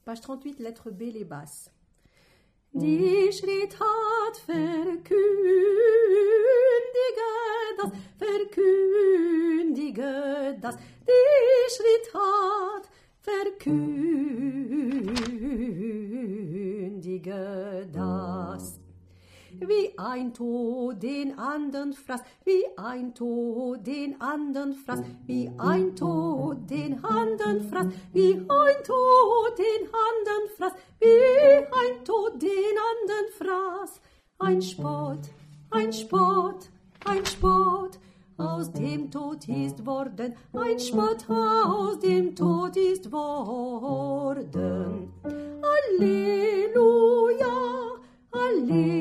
Page 38, lettre B, les basses. Die Schritttat verkündige das, die Schritttat verkündige das. Wie ein Tod den andern fraß, wie ein Tod den andern fraß, wie ein Tod den andern fraß, wie ein Tod den andern fraß, wie ein Tod den andern fraß. Ein Spott, ein Spott, ein Spott, aus dem Tod ist worden, ein Spott aus dem Tod ist worden. Alleluia, Alleluia.